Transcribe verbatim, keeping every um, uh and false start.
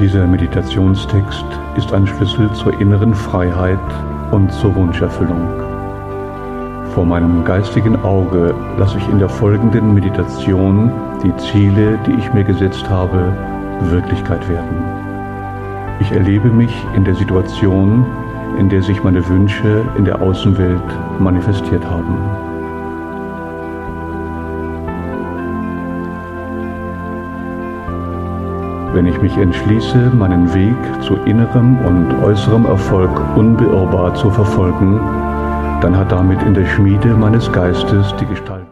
Dieser Meditationstext ist ein Schlüssel zur inneren Freiheit und zur Wunscherfüllung. Vor meinem geistigen Auge lasse ich in der folgenden Meditation die Ziele, die ich mir gesetzt habe, Wirklichkeit werden. Ich erlebe mich in der Situation, in der sich meine Wünsche in der Außenwelt manifestiert haben. Wenn ich mich entschließe, meinen Weg zu innerem und äußerem Erfolg unbeirrbar zu verfolgen, dann hat damit in der Schmiede meines Geistes die Gestalt